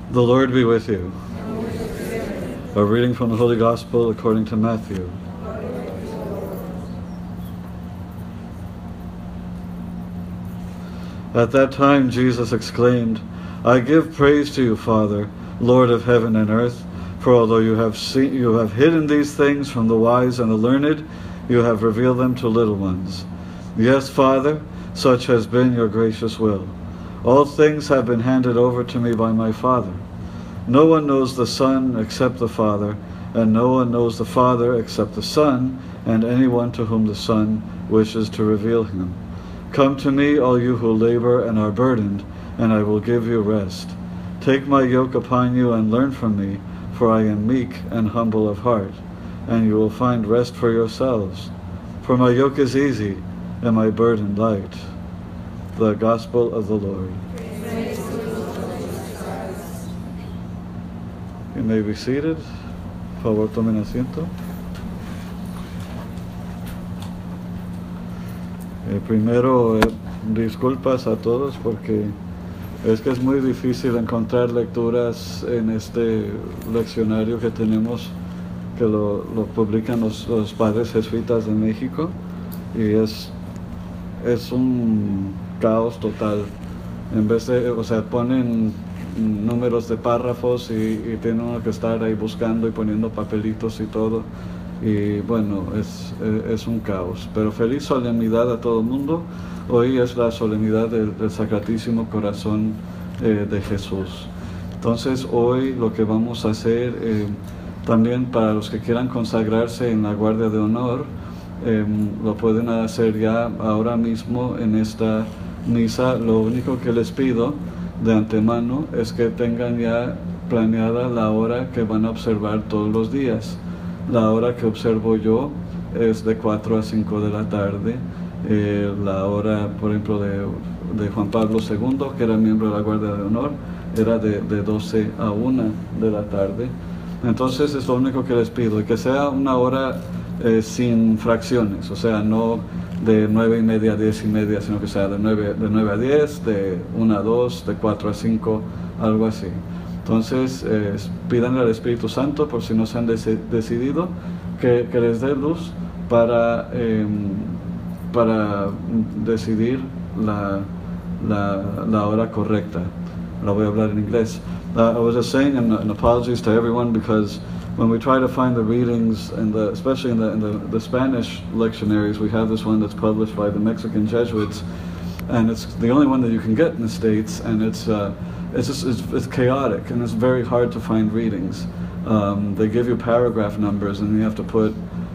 The Lord be with you. A reading from the Holy Gospel according to Matthew. At that time Jesus exclaimed, I give praise to you, Father, Lord of heaven and earth, for although you have hidden these things from the wise and the learned, you have revealed them to little ones. Yes, Father, such has been your gracious will. All things have been handed over to me by my Father. No one knows the Son except the Father, and no one knows the Father except the Son, and anyone to whom the Son wishes to reveal him. Come to me, all you who labor and are burdened, and I will give you rest. Take my yoke upon you and learn from me, for I am meek and humble of heart, and you will find rest for yourselves. For my yoke is easy, and my burden light. The Gospel of the Lord. You may be seated. Por favor, tomen asiento. Primero, disculpas a todos porque es que es muy difícil encontrar lecturas en este leccionario que tenemos, que lo publican los padres jesuitas de México, y es un caos total. En vez de, ponen números de párrafos y tiene uno que estar ahí buscando y poniendo papelitos y todo, y bueno, es un caos. Pero feliz solemnidad a todo el mundo. Hoy es la solemnidad del Sacratísimo Corazón de Jesús. Entonces hoy lo que vamos a hacer, también para los que quieran consagrarse en la Guardia de Honor, lo pueden hacer ya ahora mismo en esta misa. Lo único que les pido de antemano es que tengan ya planeada la hora que van a observar todos los días. La hora que observo yo es de 4 a 5 de la tarde. La hora, por ejemplo, de Juan Pablo II, que era miembro de la Guardia de Honor, era de 12 a 1 de la tarde. Entonces es lo único que les pido, y que sea una hora sin fracciones, o sea, no de 9:30 a 10:30, sino que sea de 9 a 10, de 1 a 2, de 4 a 5, algo así. Entonces, pídanle al Espíritu Santo, por si no se han decidido, que les dé luz para decidir la hora correcta. La voy a hablar en inglés. I was just saying, and apologies to everyone, because when we try to find the readings, especially in the Spanish lectionaries, we have this one that's published by the Mexican Jesuits, and it's the only one that you can get in the States, and it's chaotic, and it's very hard to find readings. They give you paragraph numbers, and you have to put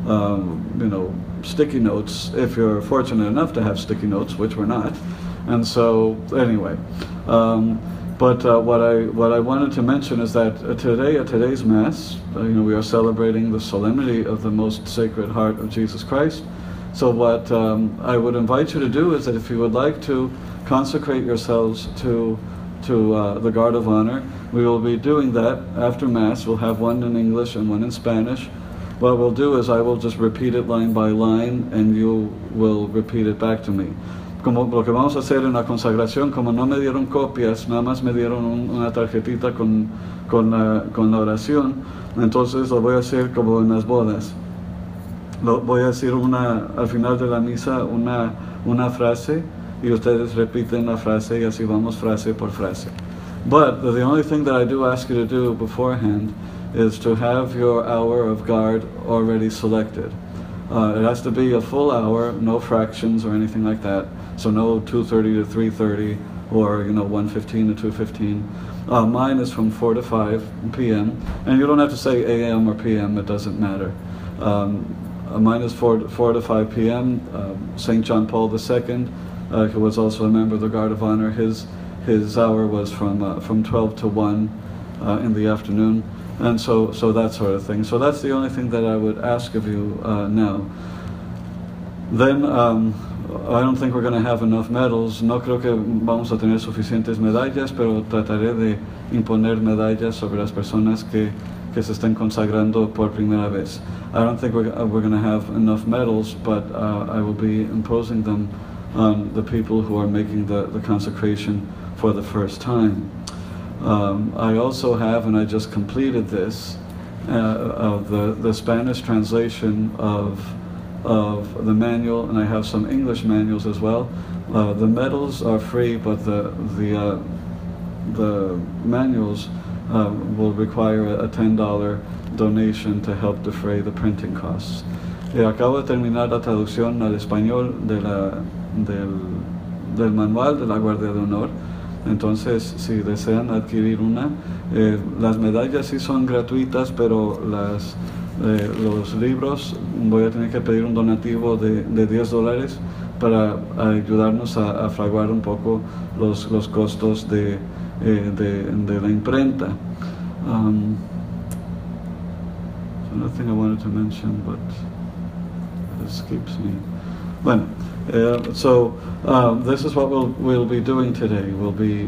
sticky notes if you're fortunate enough to have sticky notes, which we're not. And so anyway, but what I wanted to mention is that today, at today's Mass, we are celebrating the solemnity of the Most Sacred Heart of Jesus Christ. So what I would invite you to do is that if you would like to consecrate yourselves to the Guard of Honor, we will be doing that after Mass. We'll have one in English and one in Spanish. What we'll do is I will just repeat it line by line, and you will repeat it back to me. Como lo que vamos a hacer en la consagración, como no me dieron copias, nada más me dieron una tarjetita con la oración, entonces lo voy a hacer como en las bodas. Voy a decir al final de la misa una frase, y ustedes repiten la frase, y así vamos frase por frase. But the only thing that I do ask you to do beforehand is to have your hour of guard already selected. It has to be a full hour, no fractions or anything like that. So no 2:30 to 3:30 or 1:15 to 2:15. Mine is from 4 to 5 p.m. And you don't have to say a.m. or p.m. It doesn't matter. Mine is 4 to 5 p.m. St. John Paul II, who was also a member of the Guard of Honor, his hour was from 12 to 1 in the afternoon. And so that sort of thing. So that's the only thing that I would ask of you now. Then I don't think we're going to have enough medals. No creo que vamos a tener suficientes medallas, pero trataré de imponer medallas sobre las personas que se estén consagrando por primera vez. I don't think we're going to have enough medals, but I will be imposing them on the people who are making the consecration for the first time. I also have, and I just completed this, the Spanish translation of the manual, and I have some English manuals as well. The medals are free, but the manuals will require a $10 donation to help defray the printing costs. Acabo de terminar la traducción al español del manual de la Guardia de Honor. Entonces, si desean adquirir una, las medallas sí son gratuitas, pero los libros voy a tener que pedir un donativo de $10 para ayudarnos a fraguar un poco los costos de la imprenta. Another thing I wanted to mention, but it escapes me. Bueno, so this is what we'll be doing today. We'll be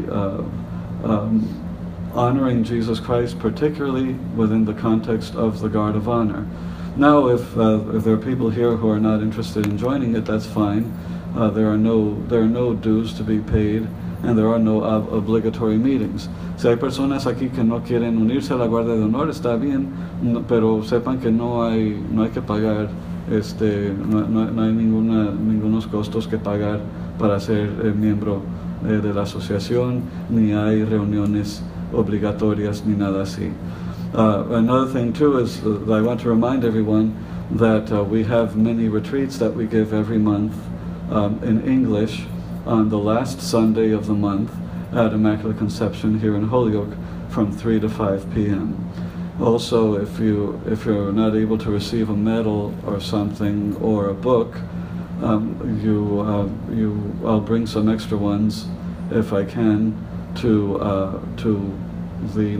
honoring Jesus Christ, particularly within the context of the Guard of Honor. Now, if there are people here who are not interested in joining it, that's fine. There are no dues to be paid, and there are no obligatory meetings. Si hay personas aquí que no quieren unirse a la Guardia de Honor, está bien, pero sepan que no hay que pagar, no hay ningunos costos que pagar para ser miembro de la asociación, ni hay reuniones obligatorias ni nada así. Another thing too is that I want to remind everyone that we have many retreats that we give every month in English on the last Sunday of the month at Immaculate Conception here in Holyoke from 3 to 5 p.m. Also, if you're not able to receive a medal or something or a book, I'll bring some extra ones if I can to the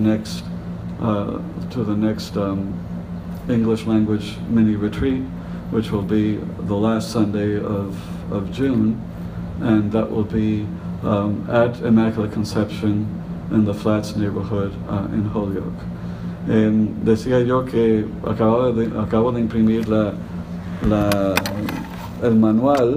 next English language mini retreat, which will be the last Sunday of June, and that will be at Immaculate Conception in the Flats neighborhood in Holyoke. Decía yo que acabo de imprimir el manual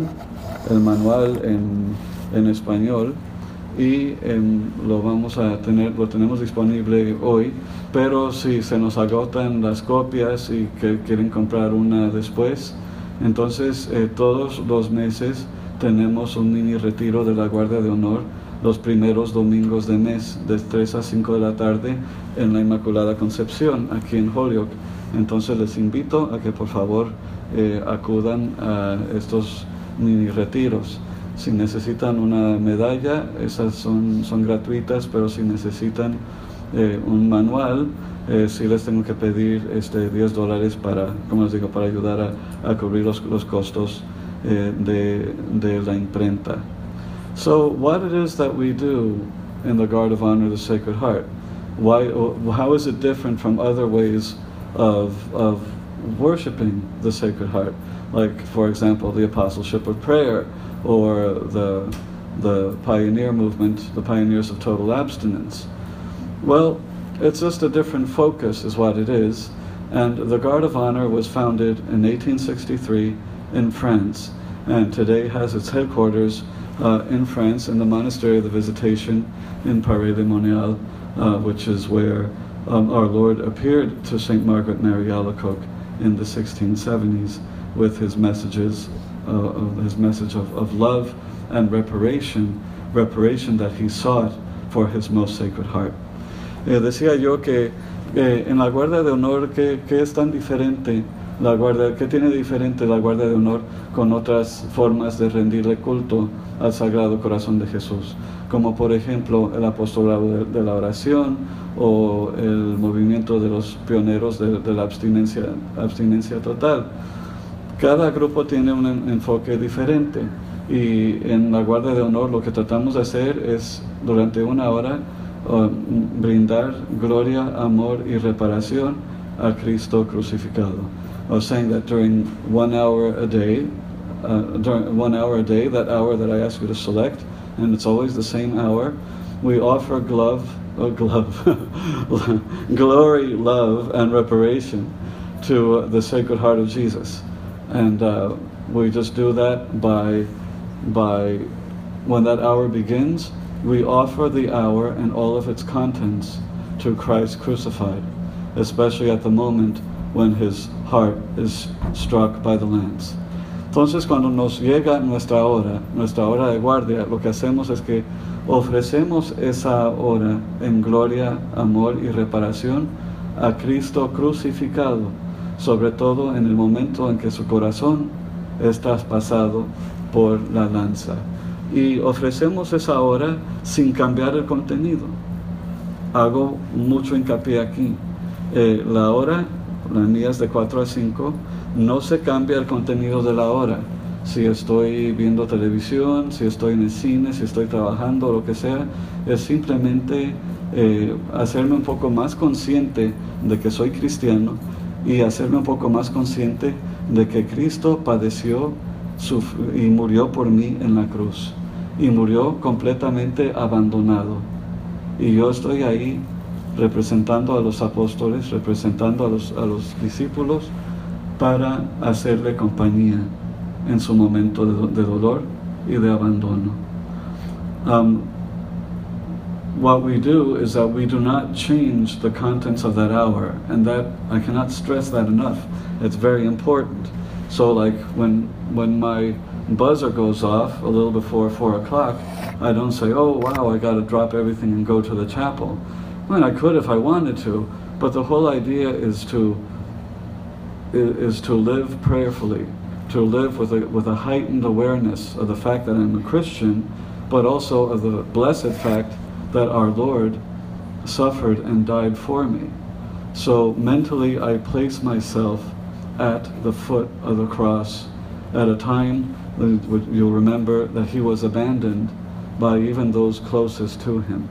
en español, y lo tenemos disponible hoy, pero si se nos agotan las copias y que quieren comprar una después, entonces todos los meses tenemos un mini retiro de la Guardia de Honor los primeros domingos de mes, de 3 a 5 de la tarde, en la Inmaculada Concepción, aquí en Holyoke. Entonces les invito a que por favor acudan a estos mini retiros. Si necesitan una medalla, esas son gratuitas, pero si necesitan un manual, sí les tengo que pedir $10 para, como les digo, para ayudar a cubrir los costos de la imprenta. So, what it is that we do in the Guard of Honor of the Sacred Heart? How is it different from other ways of worshiping the Sacred Heart? Like, for example, the Apostleship of Prayer, or the pioneer movement, the pioneers of total abstinence. Well, it's just a different focus is what it is. And the Guard of Honor was founded in 1863 in France, and today has its headquarters in France, in the Monastery of the Visitation in Paray-le-Monial, which is where our Lord appeared to St. Margaret Mary Alacoque in the 1670s with his messages, his message of love and reparation that he sought for his most sacred heart. Decía yo que en la Guardia de Honor, ¿qué es tan diferente? ¿Qué tiene diferente la Guardia de Honor con otras formas de rendirle culto al Sagrado Corazón de Jesús? Como por ejemplo el apostolado de la oración o el movimiento de los pioneros de la abstinencia total. Cada grupo tiene un enfoque diferente, y en la Guardia de Honor lo que tratamos de hacer es durante una hora brindar gloria, amor y reparación a Cristo crucificado. I was saying that during 1 hour a day, that hour that I ask you to select, and it's always the same hour, we offer glory, love, and reparation to the Sacred Heart of Jesus. And we just do that by when that hour begins, we offer the hour and all of its contents to Christ crucified, especially at the moment when his heart is struck by the lance. Entonces, cuando nos llega nuestra hora de guardia, lo que hacemos es que ofrecemos esa hora en gloria, amor y reparación a Cristo crucificado, sobre todo en el momento en que su corazón es traspasado por la lanza. Y ofrecemos esa hora sin cambiar el contenido. Hago mucho hincapié aquí. La hora, la mía es de 4 a 5, no se cambia el contenido de la hora. Si estoy viendo televisión, si estoy en el cine, si estoy trabajando, lo que sea, es simplemente hacerme un poco más consciente de que soy cristiano y hacerme un poco más consciente de que Cristo padeció y murió por mí en la cruz. Y murió completamente abandonado. Y yo estoy ahí representando a los apóstoles, representando a los discípulos, para hacerle compañía en su momento de dolor y de abandono. What we do is that we do not change the contents of that hour, and that I cannot stress that enough. It's very important. So like when my buzzer goes off a little before 4 o'clock, I don't say, oh wow, I got to drop everything and go to the chapel. I mean, I could if I wanted to, but the whole idea is to live prayerfully, to live with a heightened awareness of the fact that I'm a Christian, but also of the blessed fact that our Lord suffered and died for me. So mentally I place myself at the foot of the cross at a time when you'll remember that he was abandoned by even those closest to him.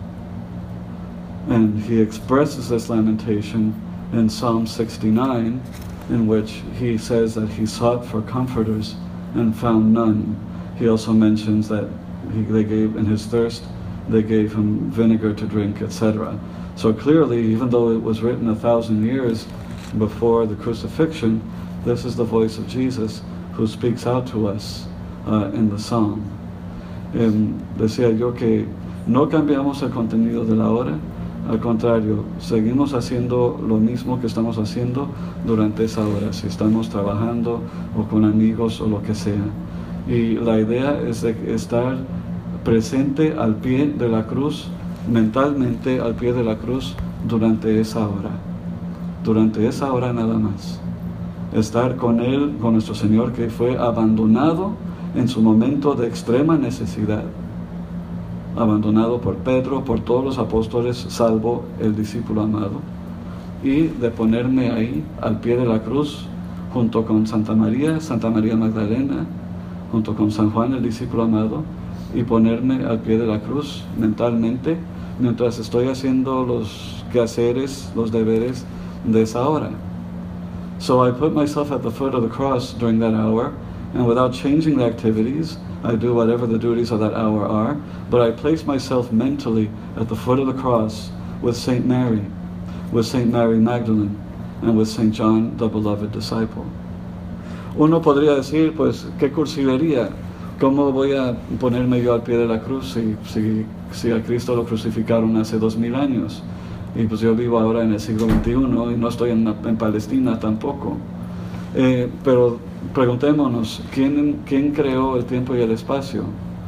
And he expresses this lamentation in Psalm 69, in which he says that he sought for comforters and found none. He also mentions that they gave, in his thirst, they gave him vinegar to drink, etc. So clearly, even though it was written 1,000 years before the crucifixion, this is the voice of Jesus who speaks out to us in the psalm. Decía yo que no cambiamos el contenido de la hora, al contrario, seguimos haciendo lo mismo que estamos haciendo durante esa hora, si estamos trabajando o con amigos o lo que sea. Y la idea es de estar presente al pie de la cruz, mentalmente al pie de la cruz durante esa hora nada más. Estar con Él, con nuestro Señor, que fue abandonado en su momento de extrema necesidad. Abandonado por Pedro, por todos los apóstoles, salvo el discípulo amado. Y de ponerme ahí, al pie de la cruz, junto con Santa María Magdalena, junto con San Juan, el discípulo amado, y ponerme al pie de la cruz mentalmente, mientras estoy haciendo los quehaceres, los deberes de esa hora. So I put myself at the foot of the cross during that hour, and without changing the activities, I do whatever the duties of that hour are, but I place myself mentally at the foot of the cross with Saint Mary Magdalene, and with Saint John, the beloved disciple. Uno podría decir, pues, qué cursilería, ¿cómo voy a ponerme yo al pie de la cruz si a Cristo lo crucificaron hace 2000 años? Y pues yo vivo ahora en el siglo XXI y no estoy en Palestina tampoco. Pero preguntémonos, ¿quién creó el tiempo y el espacio?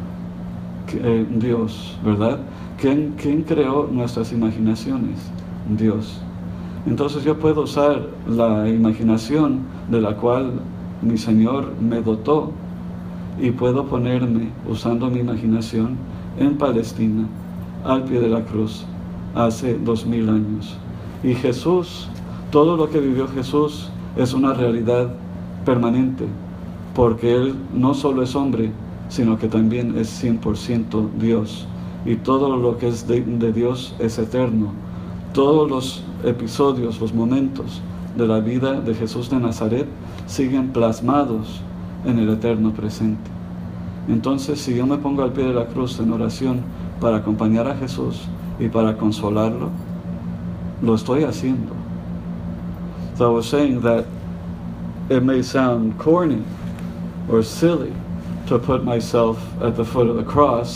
Dios, ¿verdad? ¿Quién creó nuestras imaginaciones? Dios. Entonces yo puedo usar la imaginación de la cual mi Señor me dotó, y puedo ponerme, usando mi imaginación, en Palestina, al pie de la cruz, hace 2000 años. Y Jesús, todo lo que vivió Jesús es una realidad permanente, porque Él no solo es hombre, sino que también es 100% Dios. Y todo lo que es de Dios es eterno. Todos los episodios, los momentos de la vida de Jesús de Nazaret siguen plasmados en el eterno presente. Entonces, si yo me pongo al pie de la cruz en oración para acompañar a Jesús y para consolarlo, lo estoy haciendo. So I was saying that it may sound corny or silly to put myself at the foot of the cross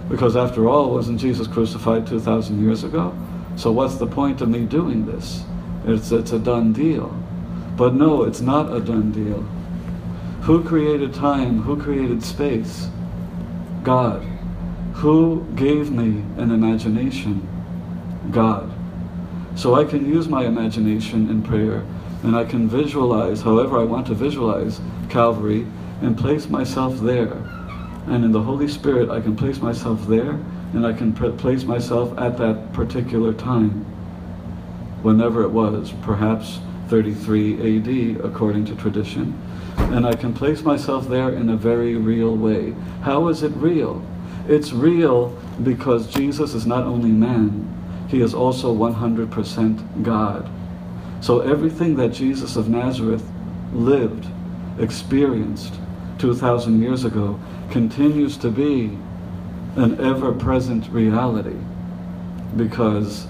Because after all, wasn't Jesus crucified 2,000 years ago? So what's the point of me doing this? It's a done deal. But no, it's not a done deal. Who created time? Who created space? God. Who gave me an imagination? God. So I can use my imagination in prayer, and I can visualize, however I want to visualize, Calvary, and place myself there. And in the Holy Spirit, I can place myself there, and I can place myself at that particular time, whenever it was, perhaps 33 AD, according to tradition. And I can place myself there in a very real way. How is it real? It's real because Jesus is not only man, he is also 100% God. So everything that Jesus of Nazareth lived, experienced 2,000 years ago, continues to be an ever-present reality. Because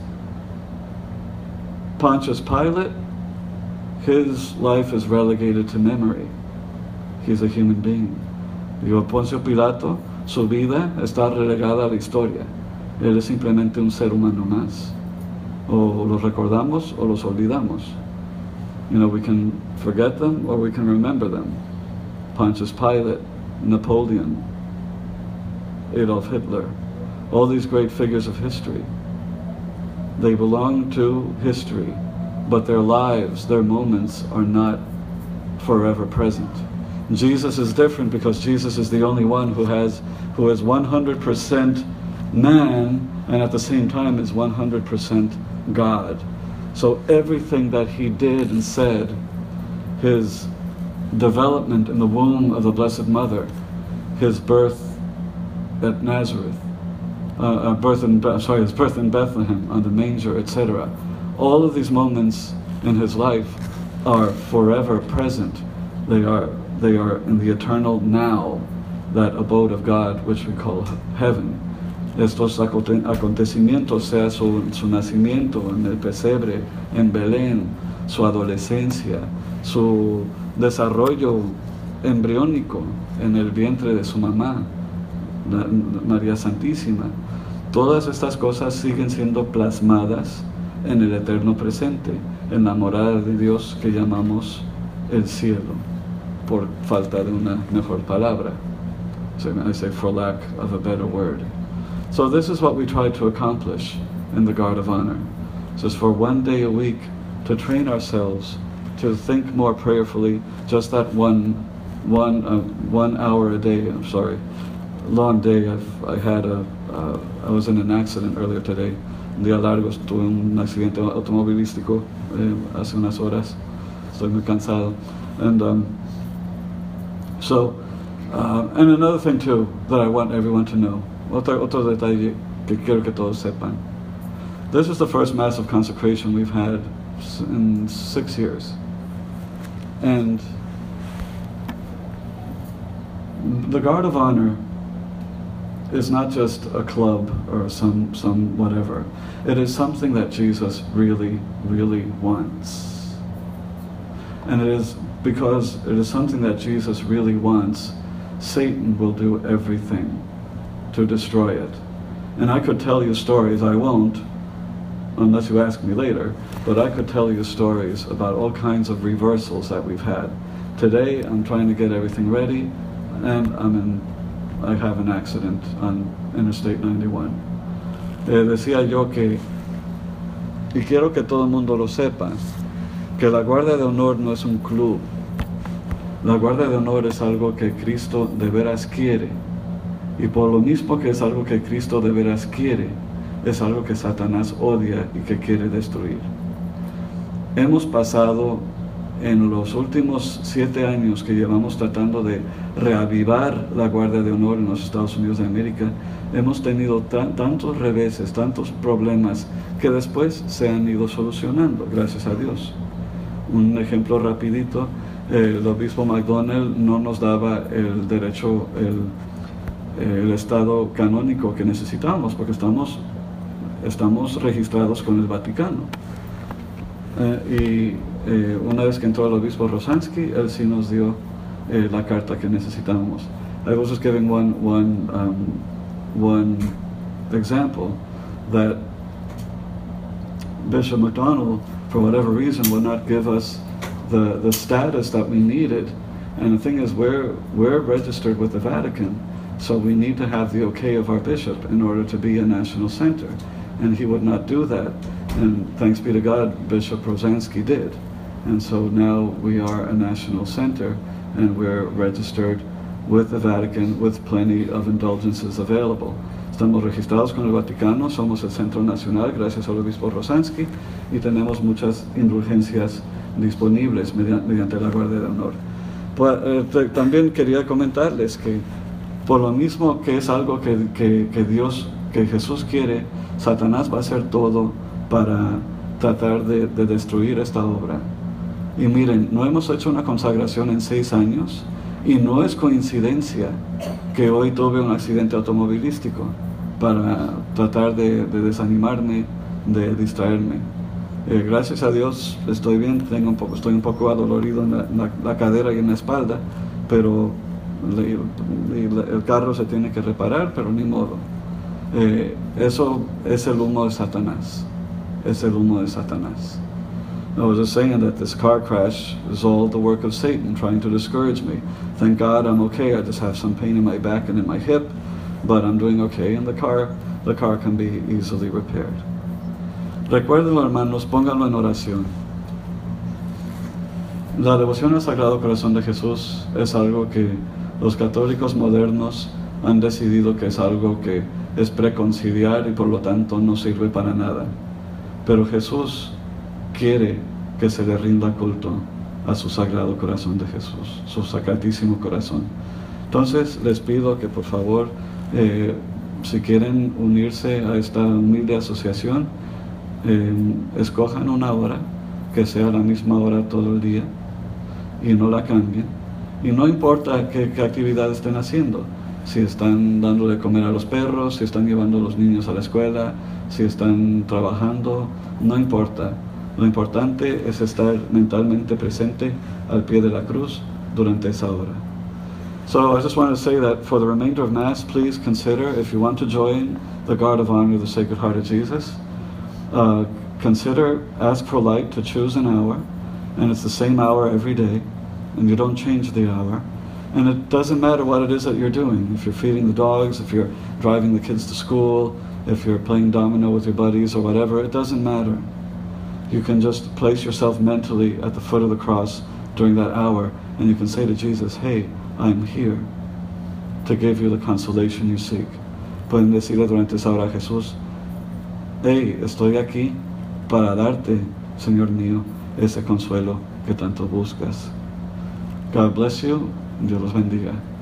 Pontius Pilate, his life is relegated to memory. He's a human being. Digo, Poncio Pilato, su vida está relegada a la historia. Él es simplemente un ser humano más. O los recordamos o los olvidamos. You know, we can forget them or we can remember them. Pontius Pilate, Napoleon, Adolf Hitler, all these great figures of history. They belong to history, but their lives, their moments are not forever present. Jesus is different because Jesus is the only one who is 100% man and at the same time is 100% God. So everything that he did and said, his development in the womb of the Blessed Mother, his birth at Nazareth, his birth in Bethlehem on the manger, etc. All of these moments in his life are forever present. They are in the eternal now, that abode of God which we call heaven. Estos acontecimientos, sea su nacimiento en el pesebre, en Belén, su adolescencia, su desarrollo embriónico en el vientre de su mamá, María Santísima, todas estas cosas siguen siendo plasmadas en el eterno presente, en la morada de Dios que llamamos el cielo, por falta de una mejor palabra. So I say for lack of a better word. So this is what we try to accomplish in the Guard of Honor. Just for one day a week to train ourselves to think more prayerfully, just that one hour a day. I'm sorry, long day. I was in an accident earlier today. Un día largo, tuve un accidente automovilístico hace unas horas. Estoy muy cansado. And and another thing too that I want everyone to know. Otro detalle que quiero que todos sepan. This is the first Mass of consecration we've had in 6 years. And the Guard of Honor is not just a club or some whatever. It is something that Jesus really, really wants. And it is because it is something that Jesus really wants, Satan will do everything to destroy it. And I could tell you stories, I won't, unless you ask me later, but I could tell you stories about all kinds of reversals that we've had. Today I'm trying to get everything ready, and I have an accident on Interstate 91. Decía yo que, y quiero que todo el mundo lo sepa, que la Guardia de Honor no es un club. La Guardia de Honor es algo que Cristo de veras quiere. Y por lo mismo que es algo que Cristo de veras quiere, es algo que Satanás odia y que quiere destruir. Hemos pasado en los últimos 7 años que llevamos tratando de reavivar la Guardia de Honor en los Estados Unidos de América, hemos tenido tantos reveses, tantos problemas que después se han ido solucionando, gracias a Dios. Un ejemplo rapidito, el obispo McDonnell no nos daba el derecho, el estado canónico que necesitábamos, porque estamos registrados con el Vaticano. Una vez que entró el obispo Rosansky, él sí nos dio la carta que necesitábamos. I was just giving one one example that Bishop MacDonald, for whatever reason, would not give us the status that we needed. And the thing is, we're registered with the Vatican, so we need to have the okay of our bishop in order to be a national center. And he would not do that. And thanks be to God, Bishop Rozansky did. And so now we are a national center, and we're registered with the Vatican with plenty of indulgences available. Estamos registrados con el Vaticano, somos el Centro Nacional gracias al Obispo Rozansky, y tenemos muchas indulgencias disponibles mediante la Guardia de Honor. Pues, también quería comentarles que por lo mismo que es algo que Dios, que Jesús quiere, Satanás va a hacer todo para tratar de destruir esta obra. Y miren, no hemos hecho una consagración en 6 años, y no es coincidencia que hoy tuve un accidente automovilístico para tratar de desanimarme, de distraerme. Gracias a Dios estoy bien, estoy un poco adolorido en la cadera y en la espalda, pero el carro se tiene que reparar, pero ni modo. Eso es el humo de Satanás. Es el humo de Satanás. I was just saying that this car crash is all the work of Satan trying to discourage me. Thank God I'm okay. I just have some pain in my back and in my hip, but I'm doing okay, and the car can be easily repaired. Recuérdenlo, hermanos, pónganlo en oración. La devoción al Sagrado Corazón de Jesús es algo que los católicos modernos han decidido que es algo que es preconciliar y por lo tanto no sirve para nada. Pero Jesús quiere que se le rinda culto a su Sagrado Corazón de Jesús, su Sacratísimo Corazón. Entonces les pido que por favor, si quieren unirse a esta humilde asociación, escojan una hora que sea la misma hora todo el día y no la cambien. Y no importa qué actividad estén haciendo, si están dándole comer a los perros, si están llevando a los niños a la escuela, si están trabajando, no importa. Lo importante es estar mentalmente presente al pie de la cruz durante esa hora. So I just wanted to say that for the remainder of Mass, please consider, if you want to join the Guard of Honor of the Sacred Heart of Jesus, ask for light to choose an hour, and it's the same hour every day, and you don't change the hour. And it doesn't matter what it is that you're doing. If you're feeding the dogs, if you're driving the kids to school, if you're playing domino with your buddies or whatever, it doesn't matter. You can just place yourself mentally at the foot of the cross during that hour, and you can say to Jesus, hey, I'm here to give you the consolation you seek. Pueden decirle durante esa hora a Jesús, hey, estoy aquí para darte, Señor mío, ese consuelo que tanto buscas. God bless you, and Dios los bendiga.